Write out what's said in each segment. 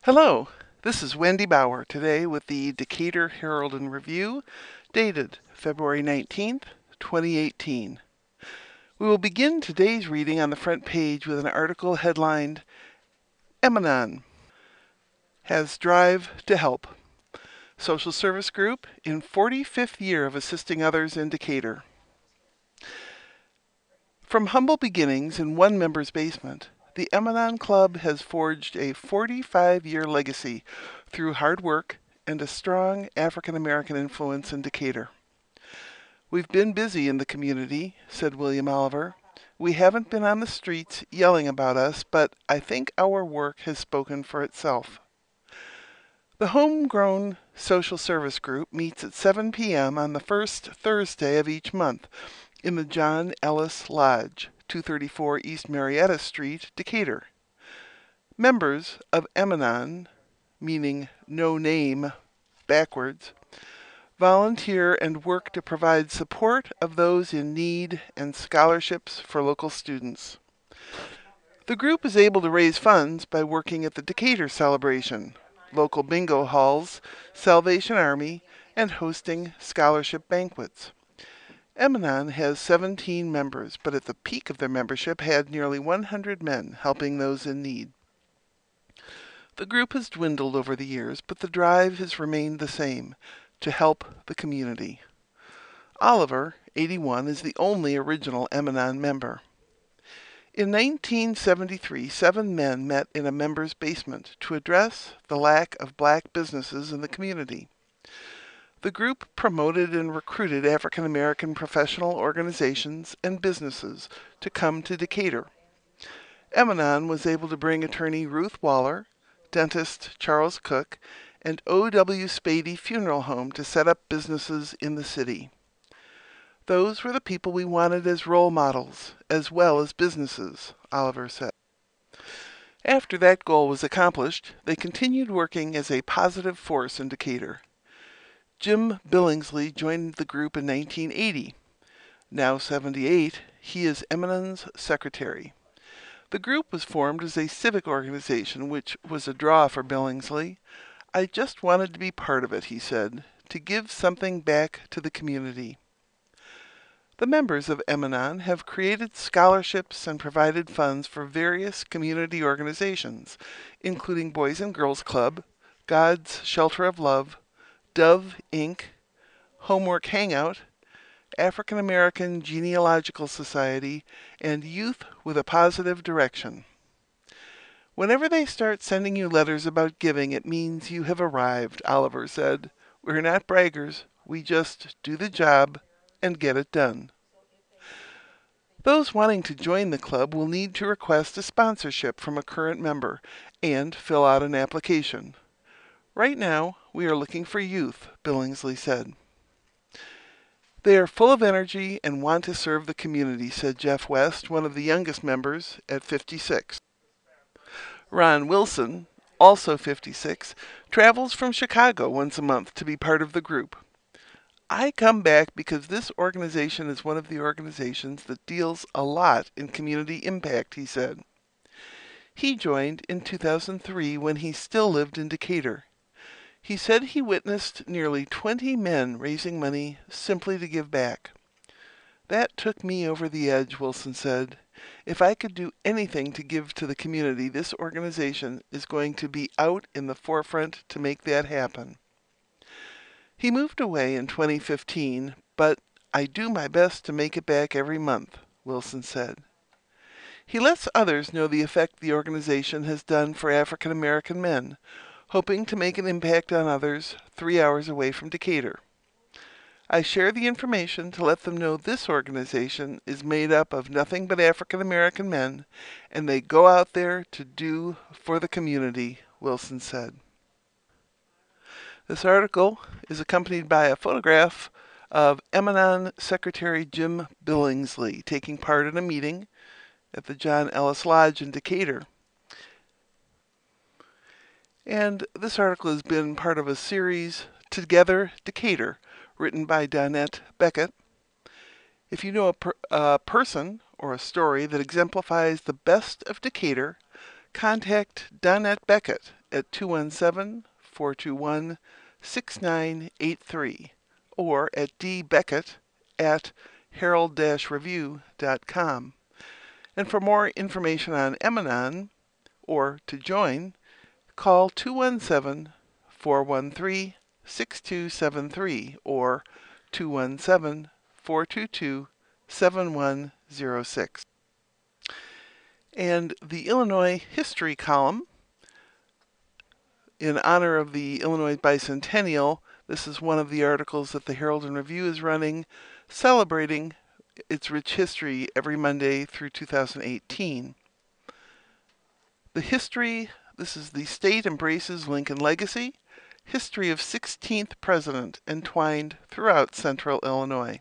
Hello, this is Wendy Bauer today with the Decatur Herald and Review, dated February 19th, 2018. We will begin today's reading on the front page with an article headlined, Emanon has drive to help. Social service group in 45th year of assisting others in Decatur. From humble beginnings in one member's basement, the Emanon Club has forged a 45-year legacy through hard work and a strong African American influence in Decatur. "We've been busy in the community," said William Oliver. "We haven't been on the streets yelling about us, but I think our work has spoken for itself." The homegrown social service group meets at 7 p.m. on the first Thursday of each month in the John Ellis Lodge, 234 East Marietta Street, Decatur. Members of Emanon, meaning no name backwards, volunteer and work to provide support of those in need and scholarships for local students. The group is able to raise funds by working at the Decatur Celebration, local bingo halls, Salvation Army, and hosting scholarship banquets. Emanon has 17 members, but at the peak of their membership had nearly 100 men helping those in need. The group has dwindled over the years, but the drive has remained the same, to help the community. Oliver, 81, is the only original Emanon member. In 1973, 7 men met in a member's basement to address the lack of black businesses in the community. The group promoted and recruited African American professional organizations and businesses to come to Decatur. Emanon was able to bring attorney Ruth Waller, dentist Charles Cook, and O.W. Spady Funeral Home to set up businesses in the city. "Those were the people we wanted as role models, as well as businesses," Oliver said. After that goal was accomplished, they continued working as a positive force in Decatur. Jim Billingsley joined the group in 1980. Now 78, he is Emanon's secretary. The group was formed as a civic organization, which was a draw for Billingsley. "I just wanted to be part of it," he said, "to give something back to the community." The members of Emanon have created scholarships and provided funds for various community organizations, including Boys and Girls Club, God's Shelter of Love, Dove, Inc., Homework Hangout, African American Genealogical Society, and Youth with a Positive Direction. "Whenever they start sending you letters about giving, it means you have arrived," Oliver said. "We're not braggers. We just do the job and get it done." Those wanting to join the club will need to request a sponsorship from a current member and fill out an application. "Right now, we are looking for youth," Billingsley said. "They are full of energy and want to serve the community," said Jeff West, one of the youngest members, at 56. Ron Wilson, also 56, travels from Chicago once a month to be part of the group. "I come back because this organization is one of the organizations that deals a lot in community impact," he said. He joined in 2003 when he still lived in Decatur. He said he witnessed nearly 20 men raising money simply to give back. "That took me over the edge," Wilson said. "If I could do anything to give to the community, this organization is going to be out in the forefront to make that happen." He moved away in 2015, but "I do my best to make it back every month," Wilson said. He lets others know the effect the organization has done for African American men, hoping to make an impact on others 3 hours away from Decatur. "I share the information to let them know this organization is made up of nothing but African American men, and they go out there to do for the community," Wilson said. This article is accompanied by a photograph of Emanon Secretary Jim Billingsley taking part in a meeting at the John Ellis Lodge in Decatur. And this article has been part of a series, Together Decatur, written by Donette Beckett. If you know a person or a story that exemplifies the best of Decatur, contact Donette Beckett at 217-421-6983 or at dbeckett@herald-review.com. And for more information on Emanon or to join, call 217-413-6273 or 217-422-7106. And the Illinois History column, in honor of the Illinois Bicentennial, this is one of the articles that the Herald and Review is running, celebrating its rich history every Monday through 2018. The history, this is the state embraces Lincoln legacy, history of 16th president entwined throughout central Illinois.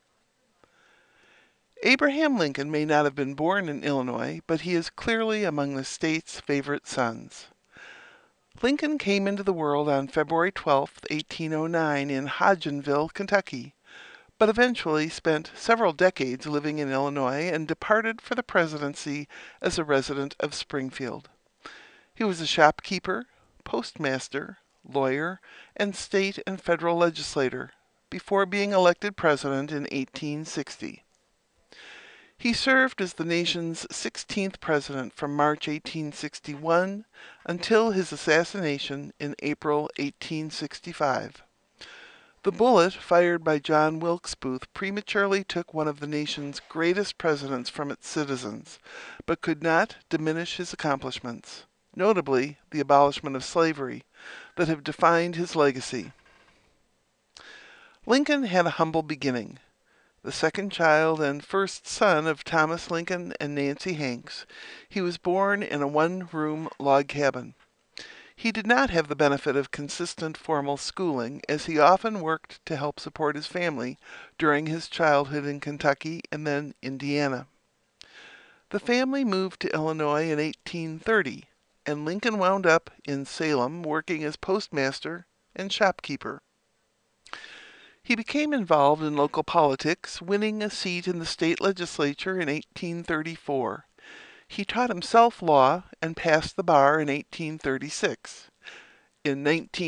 Abraham Lincoln may not have been born in Illinois, but he is clearly among the state's favorite sons. Lincoln came into the world on February 12, 1809 in Hodgenville, Kentucky, but eventually spent several decades living in Illinois and departed for the presidency as a resident of Springfield. He was a shopkeeper, postmaster, lawyer, and state and federal legislator before being elected president in 1860. He served as the nation's 16th president from March 1861 until his assassination in April 1865. The bullet fired by John Wilkes Booth prematurely took one of the nation's greatest presidents from its citizens, but could not diminish his accomplishments, notably the abolishment of slavery, that have defined his legacy. Lincoln had a humble beginning. The second child and first son of Thomas Lincoln and Nancy Hanks, he was born in a one-room log cabin. He did not have the benefit of consistent formal schooling, as he often worked to help support his family during his childhood in Kentucky and then Indiana. The family moved to Illinois in 1830, and Lincoln wound up in Salem working as postmaster and shopkeeper. He became involved in local politics, winning a seat in the state legislature in 1834. He taught himself law and passed the bar in 1836. In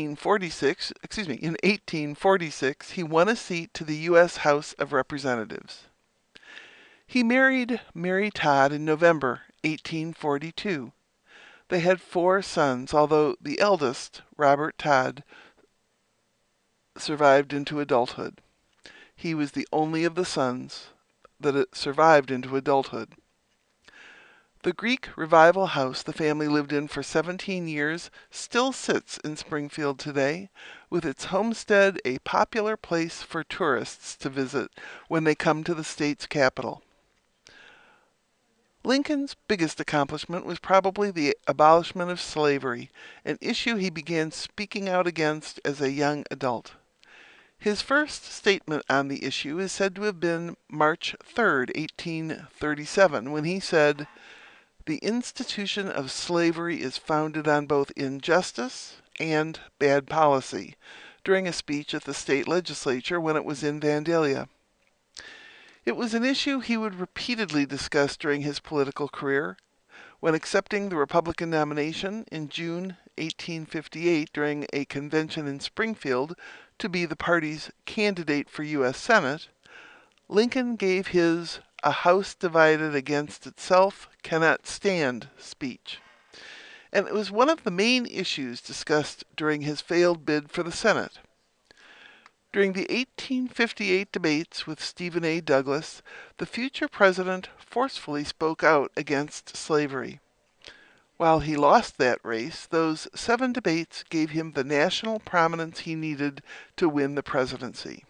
1846, he won a seat to the U.S. House of Representatives. He married Mary Todd in November 1842. They had 4 sons, although the eldest, Robert Todd, survived into adulthood. He was the only of the sons that survived into adulthood. The Greek Revival house the family lived in for 17 years still sits in Springfield today, with its homestead a popular place for tourists to visit when they come to the state's capital. Lincoln's biggest accomplishment was probably the abolishment of slavery, an issue he began speaking out against as a young adult. His first statement on the issue is said to have been March 3, 1837, when he said, "The institution of slavery is founded on both injustice and bad policy," during a speech at the state legislature when it was in Vandalia. It was an issue he would repeatedly discuss during his political career. When accepting the Republican nomination in June 1858 during a convention in Springfield to be the party's candidate for U.S. Senate, Lincoln gave his "A house divided against itself cannot stand" speech, and it was one of the main issues discussed during his failed bid for the Senate. During the 1858 debates with Stephen A. Douglas, the future president forcefully spoke out against slavery. While he lost that race, those 7 debates gave him the national prominence he needed to win the presidency.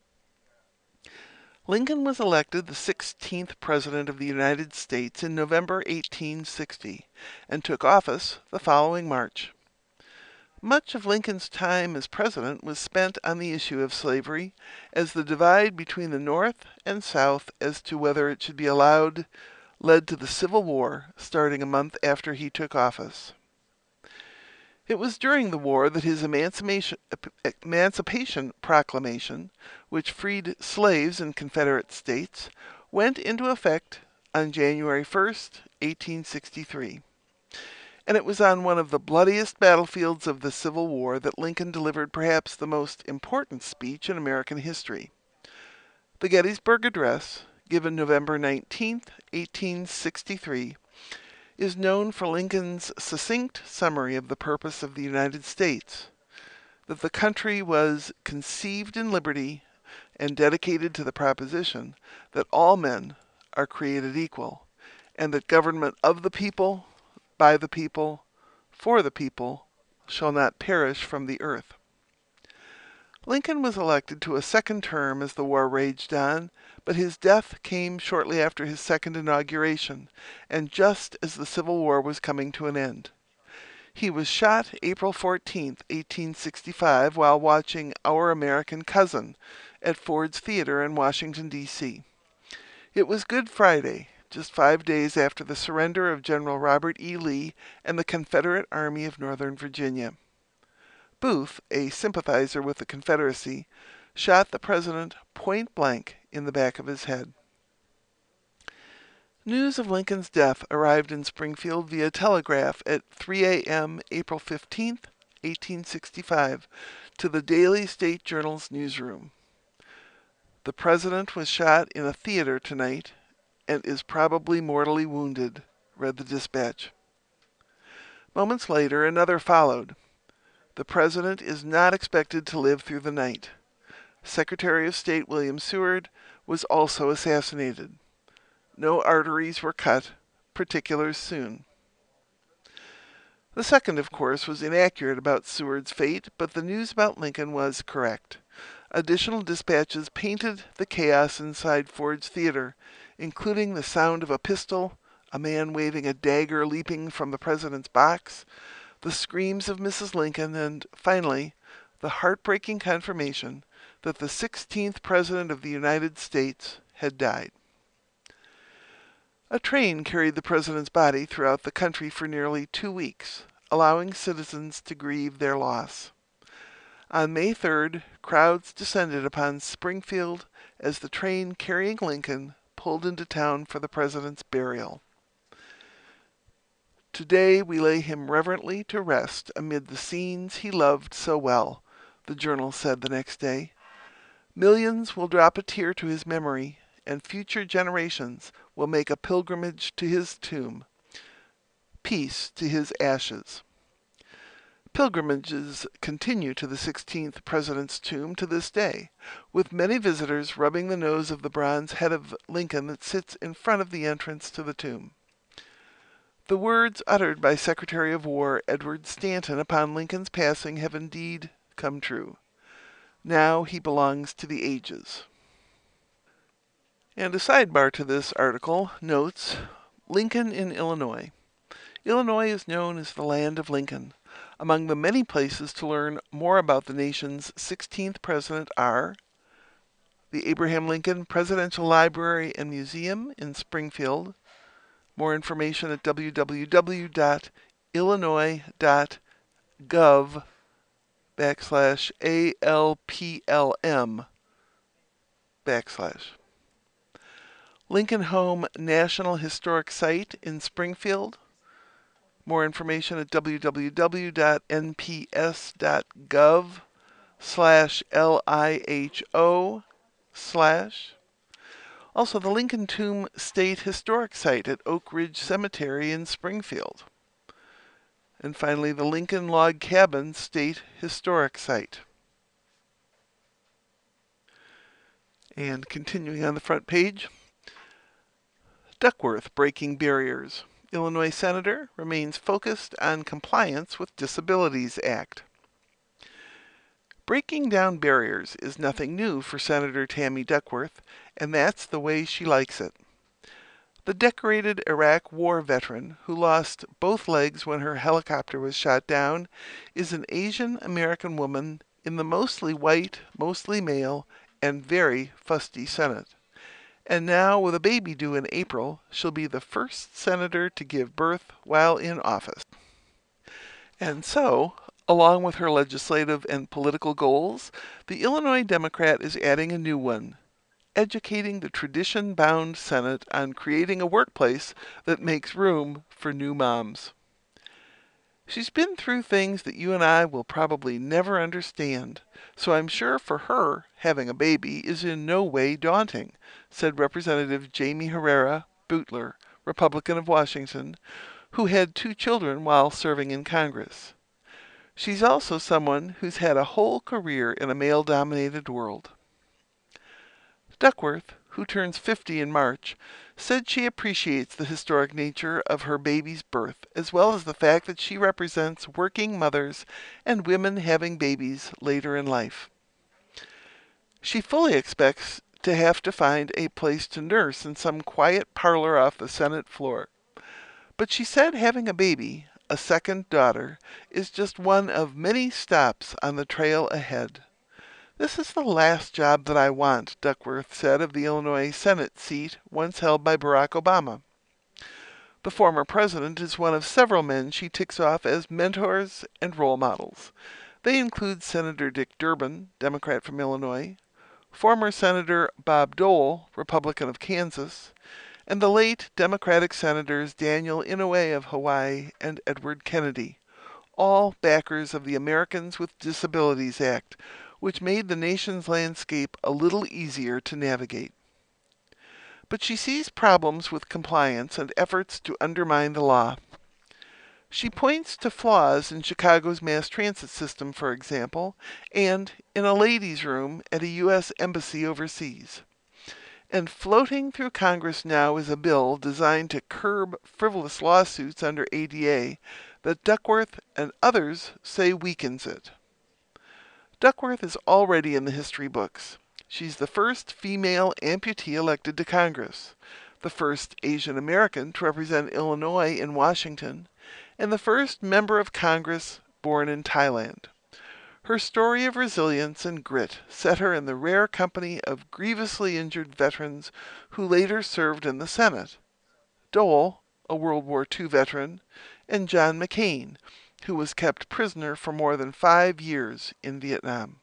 Lincoln was elected the 16th President of the United States in November 1860 and took office the following March. Much of Lincoln's time as president was spent on the issue of slavery, as the divide between the North and South as to whether it should be allowed led to the Civil War starting a month after he took office. It was during the war that his Emancipation Proclamation, which freed slaves in Confederate states, went into effect on January 1, 1863. and it was on one of the bloodiest battlefields of the Civil War that Lincoln delivered perhaps the most important speech in American history. The Gettysburg Address, given November 19, 1863, is known for Lincoln's succinct summary of the purpose of the United States, that the country was conceived in liberty and dedicated to the proposition that all men are created equal, and that government of the people, by the people, for the people, shall not perish from the earth. Lincoln was elected to a second term as the war raged on, but his death came shortly after his second inauguration, and just as the Civil War was coming to an end. He was shot April 14, 1865, while watching Our American Cousin at Ford's Theater in Washington, D.C. It was Good Friday, just 5 days after the surrender of General Robert E. Lee and the Confederate Army of Northern Virginia. Booth, a sympathizer with the Confederacy, shot the president point blank in the back of his head. News of Lincoln's death arrived in Springfield via telegraph at 3 a.m. April 15, 1865, to the Daily State Journal's newsroom. The president was shot in a theater tonight and is probably mortally wounded, read the dispatch. Moments later, another followed. The president is not expected to live through the night. Secretary of State William Seward was also assassinated. No arteries were cut. Particulars soon. The second, of course, was inaccurate about Seward's fate, but the news about Lincoln was correct. Additional dispatches painted the chaos inside Ford's Theater, including the sound of a pistol, a man waving a dagger leaping from the president's box, the screams of Mrs. Lincoln, and, finally, the heartbreaking confirmation that the 16th President of the United States had died. A train carried the president's body throughout the country for nearly 2 weeks, allowing citizens to grieve their loss. On May 3rd, crowds descended upon Springfield as the train carrying Lincoln pulled into town for the president's burial. Today we lay him reverently to rest amid the scenes he loved so well, the Journal said the next day. Millions will drop a tear to his memory, and future generations will make a pilgrimage to his tomb. Peace to his ashes. Pilgrimages continue to the 16th President's tomb to this day, with many visitors rubbing the nose of the bronze head of Lincoln that sits in front of the entrance to the tomb. The words uttered by Secretary of War Edward Stanton upon Lincoln's passing have indeed come true. Now he belongs to the ages. And a sidebar to this article notes Lincoln in Illinois. Illinois is known as the land of Lincoln. Among the many places to learn more about the nation's 16th president are the Abraham Lincoln Presidential Library and Museum in Springfield. More information at www.illinois.gov/ALPLM/. Lincoln Home National Historic Site in Springfield. More information at www.nps.gov/LIHO/. Also, the Lincoln Tomb State Historic Site at Oak Ridge Cemetery in Springfield. And finally, the Lincoln Log Cabin State Historic Site. And continuing on the front page, Duckworth breaking barriers. Illinois Senator remains focused on compliance with Disabilities Act. Breaking down barriers is nothing new for Senator Tammy Duckworth, and that's the way she likes it. The decorated Iraq War veteran, who lost both legs when her helicopter was shot down, is an Asian American woman in the mostly white, mostly male, and very fusty Senate. And now, with a baby due in April, she'll be the first senator to give birth while in office. And so, along with her legislative and political goals, the Illinois Democrat is adding a new one: educating the tradition-bound Senate on creating a workplace that makes room for new moms. She's been through things that you and I will probably never understand, so I'm sure for her, having a baby is in no way daunting, said Representative Jamie Herrera Bootler, Republican of Washington, who had 2 children while serving in Congress. She's also someone who's had a whole career in a male-dominated world. Duckworth, who turns 50 in March, said she appreciates the historic nature of her baby's birth, as well as the fact that she represents working mothers and women having babies later in life. She fully expects to have to find a place to nurse in some quiet parlor off the Senate floor. But she said having a baby, a second daughter, is just one of many stops on the trail ahead. This is the last job that I want, Duckworth said of the Illinois Senate seat once held by Barack Obama. The former president is one of several men she ticks off as mentors and role models. They include Senator Dick Durbin, Democrat from Illinois, former Senator Bob Dole, Republican of Kansas, and the late Democratic Senators Daniel Inouye of Hawaii and Edward Kennedy, all backers of the Americans with Disabilities Act, which made the nation's landscape a little easier to navigate. But she sees problems with compliance and efforts to undermine the law. She points to flaws in Chicago's mass transit system, for example, and in a ladies' room at a U.S. embassy overseas. And floating through Congress now is a bill designed to curb frivolous lawsuits under ADA that Duckworth and others say weakens it. Duckworth is already in the history books. She's the first female amputee elected to Congress, the first Asian American to represent Illinois in Washington, and the first member of Congress born in Thailand. Her story of resilience and grit set her in the rare company of grievously injured veterans who later served in the Senate. Dole, a World War II veteran, and John McCain, who was kept prisoner for more than 5 years in Vietnam.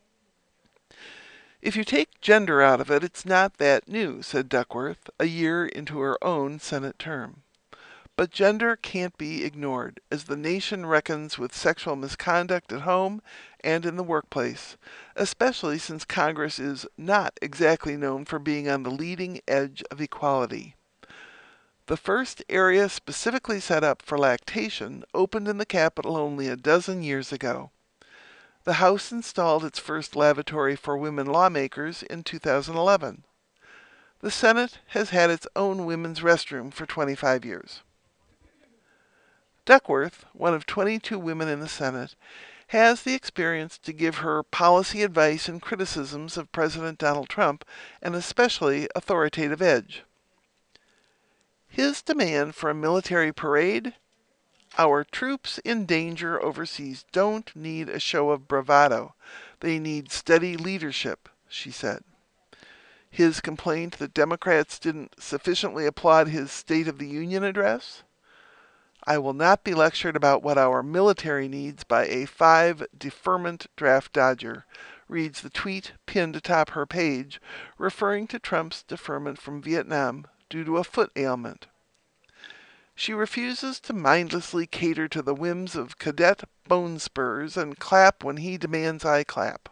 If you take gender out of it, it's not that new, said Duckworth, a year into her own Senate term. But gender can't be ignored, as the nation reckons with sexual misconduct at home and in the workplace, especially since Congress is not exactly known for being on the leading edge of equality. The first area specifically set up for lactation opened in the Capitol only a dozen years ago. The House installed its first lavatory for women lawmakers in 2011. The Senate has had its own women's restroom for 25 years. Duckworth, one of 22 women in the Senate, has the experience to give her policy advice and criticisms of President Donald Trump an especially authoritative edge. His demand for a military parade? Our troops in danger overseas don't need a show of bravado. They need steady leadership, she said. His complaint that Democrats didn't sufficiently applaud his State of the Union address? I will not be lectured about what our military needs by a 5 deferment draft dodger, reads the tweet pinned atop her page, referring to Trump's deferment from Vietnam due to a foot ailment. She refuses to mindlessly cater to the whims of Cadet Bone Spurs and clap when he demands I clap.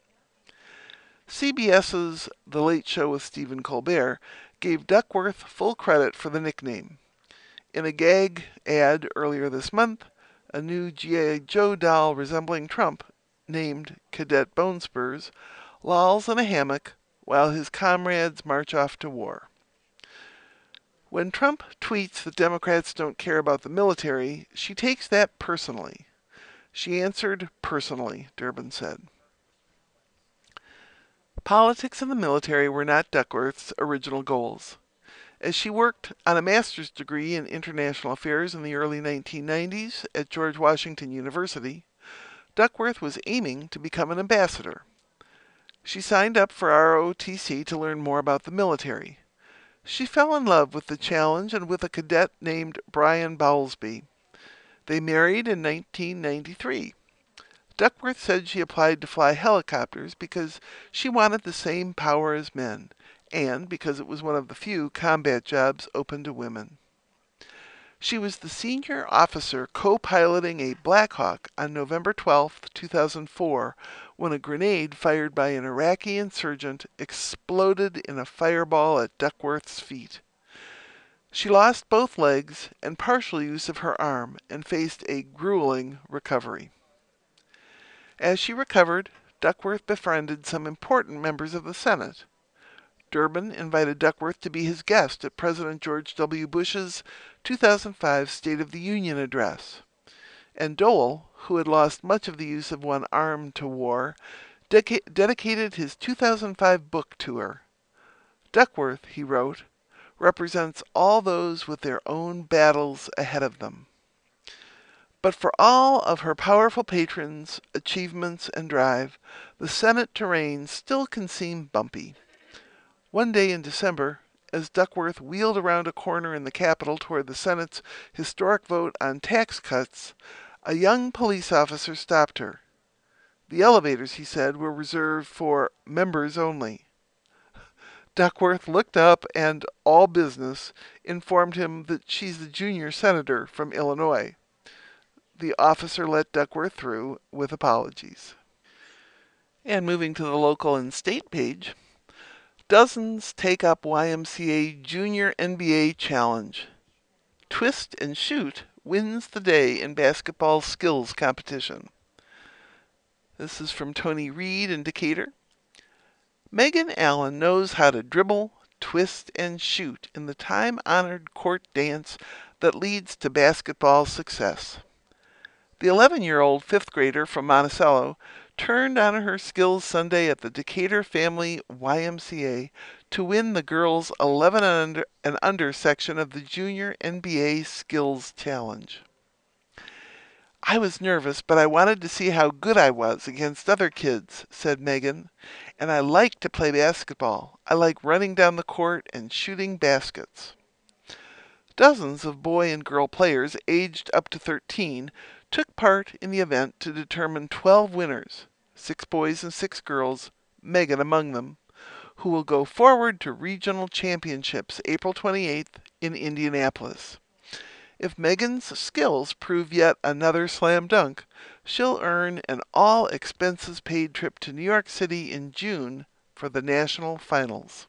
CBS's The Late Show with Stephen Colbert gave Duckworth full credit for the nickname. In a gag ad earlier this month, a new G.I. Joe doll resembling Trump, named Cadet Bone Spurs, lolls in a hammock while his comrades march off to war. When Trump tweets that Democrats don't care about the military, she takes that personally. She answered personally, Durbin said. Politics and the military were not Duckworth's original goals. As she worked on a master's degree in international affairs in the early 1990s at George Washington University, Duckworth was aiming to become an ambassador. She signed up for ROTC to learn more about the military. She fell in love with the challenge and with a cadet named Brian Bowlesby. They married in 1993. Duckworth said she applied to fly helicopters because she wanted the same power as men, and because it was one of the few combat jobs open to women. She was the senior officer co-piloting a Black Hawk on November 12, 2004, when a grenade fired by an Iraqi insurgent exploded in a fireball at Duckworth's feet. She lost both legs and partial use of her arm and faced a grueling recovery. As she recovered, Duckworth befriended some important members of the Senate. Durbin invited Duckworth to be his guest at President George W. Bush's 2005 State of the Union address. And Dole, who had lost much of the use of one arm to war, dedicated his 2005 book to her. Duckworth, he wrote, represents all those with their own battles ahead of them. But for all of her powerful patrons, achievements, and drive, the Senate terrain still can seem bumpy. One day in December, as Duckworth wheeled around a corner in the Capitol toward the Senate's historic vote on tax cuts, a young police officer stopped her. The elevators, he said, were reserved for members only. Duckworth looked up and, all business, informed him that she's the junior senator from Illinois. The officer let Duckworth through with apologies. And moving to the local and state page, dozens take up YMCA Junior NBA Challenge. Twist and Shoot wins the day in basketball skills competition. This is from Tony Reed in Decatur. Megan Allen knows how to dribble, twist, and shoot in the time-honored court dance that leads to basketball success. The 11-year-old fifth grader from Monticello turned on her skills Sunday at the Decatur Family YMCA to win the girls' 11 and under section of the Junior NBA Skills Challenge. I was nervous, but I wanted to see how good I was against other kids, said Megan, and I like to play basketball. I like running down the court and shooting baskets. Dozens of boy and girl players aged up to 13 took part in the event to determine 12 winners, 6 boys and 6 girls, Megan among them, who will go forward to regional championships April 28th in Indianapolis. If Megan's skills prove yet another slam dunk, she'll earn an all-expenses-paid trip to New York City in June for the national finals.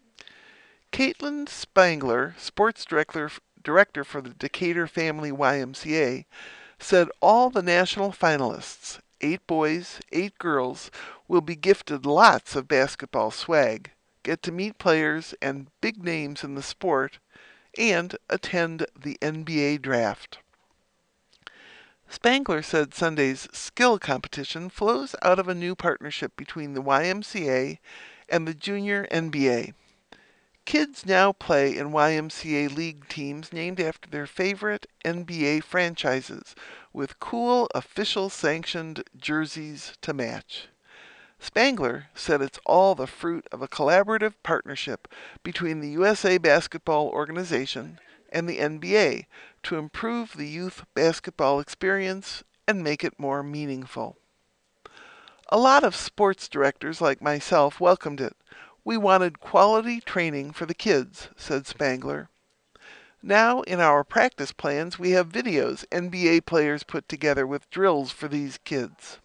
Caitlin Spangler, sports director for the Decatur Family YMCA, said all the national finalists, 8 boys, 8 girls, will be gifted lots of basketball swag, get to meet players and big names in the sport, and attend the NBA draft. Spangler said Sunday's skill competition flows out of a new partnership between the YMCA and the Junior NBA. Kids now play in YMCA league teams named after their favorite NBA franchises, with cool official-sanctioned jerseys to match. Spangler said it's all the fruit of a collaborative partnership between the USA Basketball Organization and the NBA to improve the youth basketball experience and make it more meaningful. A lot of sports directors like myself welcomed it. We wanted quality training for the kids, said Spangler. Now, in our practice plans, we have videos NBA players put together with drills for these kids.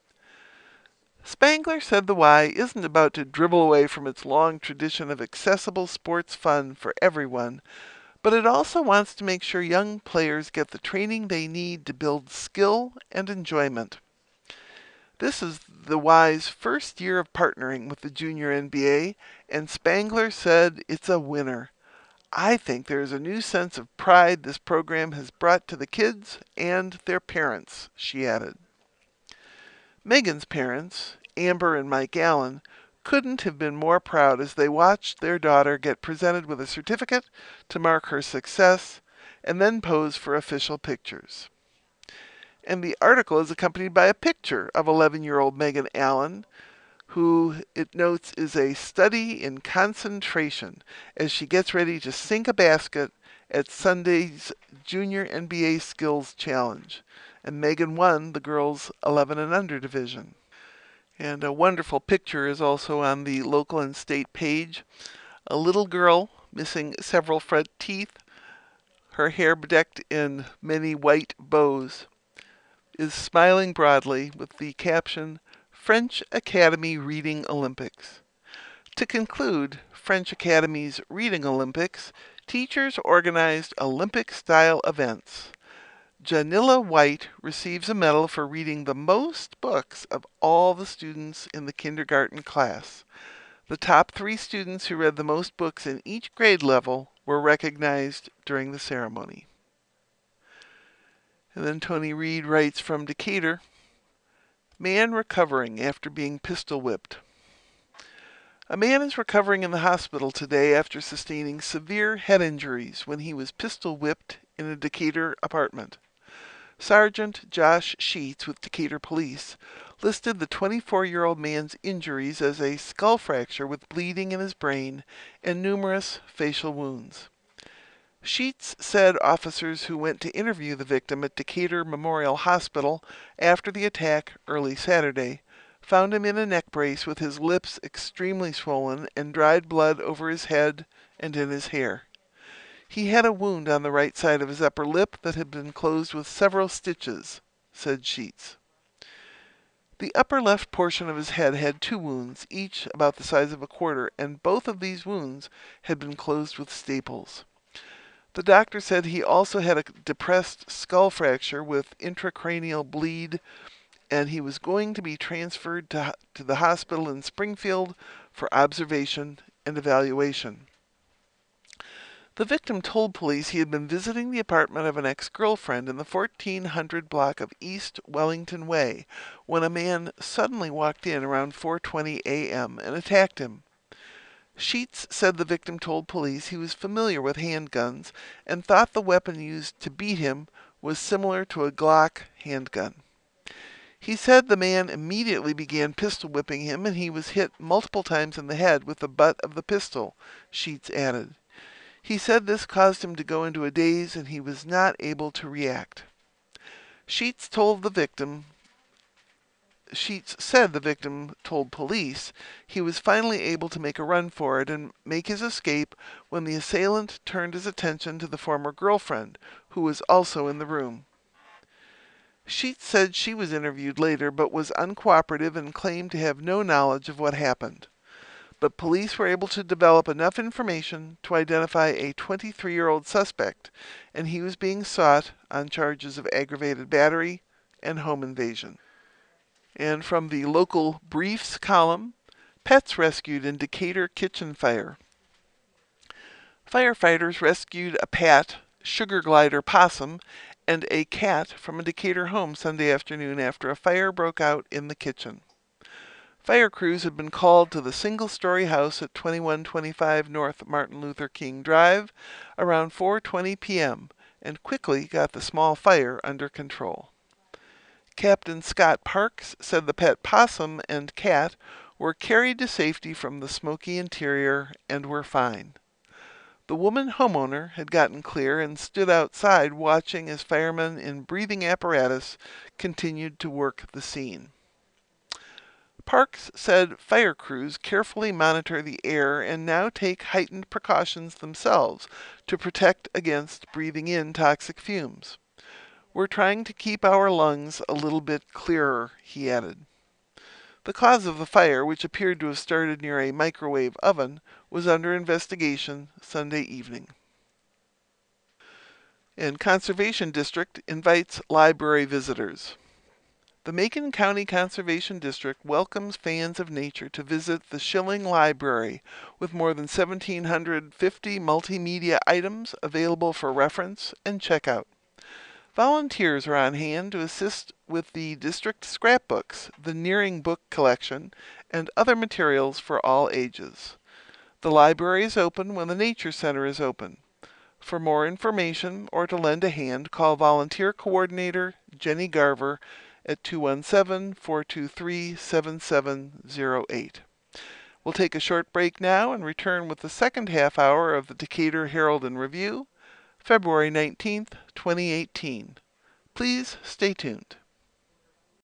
Spangler said the Y isn't about to dribble away from its long tradition of accessible sports fun for everyone, but it also wants to make sure young players get the training they need to build skill and enjoyment. This is the Y's first year of partnering with the Junior NBA, and Spangler said it's a winner. I think there is a new sense of pride this program has brought to the kids and their parents, she added. Megan's parents, Amber and Mike Allen, couldn't have been more proud as they watched their daughter get presented with a certificate to mark her success and then pose for official pictures. And the article is accompanied by a picture of 11-year-old Megan Allen, who it notes is a study in concentration as she gets ready to sink a basket at Sunday's Junior NBA Skills Challenge. And Megan won the girls' 11 and under division. And a wonderful picture is also on the local and state page. A little girl missing several front teeth. her hair bedecked in many white bows, is smiling broadly with the caption, French Academy Reading Olympics. To conclude French Academy's Reading Olympics, teachers organized Olympic-style events. Janilla White receives a medal for reading the most books of all the students in the kindergarten class. The top 3 students who read the most books in each grade level were recognized during the ceremony. And then Tony Reed writes from Decatur, Man recovering after being pistol whipped. A man is recovering in the hospital today after sustaining severe head injuries when he was pistol whipped in a Decatur apartment. Sergeant Josh Sheets with Decatur Police listed the 24-year-old man's injuries as a skull fracture with bleeding in his brain and numerous facial wounds. Sheets said officers who went to interview the victim at Decatur Memorial Hospital after the attack early Saturday found him in a neck brace with his lips extremely swollen and dried blood over his head and in his hair. He had a wound on the right side of his upper lip that had been closed with several stitches, said Sheets. The upper left portion of his head had 2 wounds, each about the size of a quarter, and both of these wounds had been closed with staples. The doctor said he also had a depressed skull fracture with intracranial bleed, and he was going to be transferred to the hospital in Springfield for observation and evaluation. The victim told police he had been visiting the apartment of an ex-girlfriend in the 1400 block of East Wellington Way when a man suddenly walked in around 4:20 a.m. and attacked him. Sheets said the victim told police he was familiar with handguns and thought the weapon used to beat him was similar to a Glock handgun. He said the man immediately began pistol whipping him and he was hit multiple times in the head with the butt of the pistol, Sheets added. He said this caused him to go into a daze and he was not able to react. Sheets said the victim told police he was finally able to make a run for it and make his escape when the assailant turned his attention to the former girlfriend, who was also in the room. Sheets said she was interviewed later but was uncooperative and claimed to have no knowledge of what happened. But police were able to develop enough information to identify a 23-year-old suspect, and he was being sought on charges of aggravated battery and home invasion. And from the local briefs column, pets rescued in Decatur kitchen fire. Firefighters rescued a Pat sugar glider possum and a cat from a Decatur home Sunday afternoon after a fire broke out in the kitchen. Fire crews had been called to the single-story house at 2125 North Martin Luther King Drive around 4:20 p.m. and quickly got the small fire under control. Captain Scott Parks said the pet possum and cat were carried to safety from the smoky interior and were fine. The woman homeowner had gotten clear and stood outside watching as firemen in breathing apparatus continued to work the scene. Parks said fire crews carefully monitor the air and now take heightened precautions themselves to protect against breathing in toxic fumes. We're trying to keep our lungs a little bit clearer, he added. The cause of the fire, which appeared to have started near a microwave oven, was under investigation Sunday evening. And Conservation District invites library visitors. The Macon County Conservation District welcomes fans of nature to visit the Schilling Library with more than 1,750 multimedia items available for reference and checkout. Volunteers are on hand to assist with the district scrapbooks, the Nearing book collection, and other materials for all ages. The library is open when the Nature Center is open. For more information or to lend a hand, call Volunteer Coordinator Jenny Garver at 217-423-7708. We'll take a short break now and return with the second half hour of the Decatur Herald and Review, February 19th, 2018. Please stay tuned.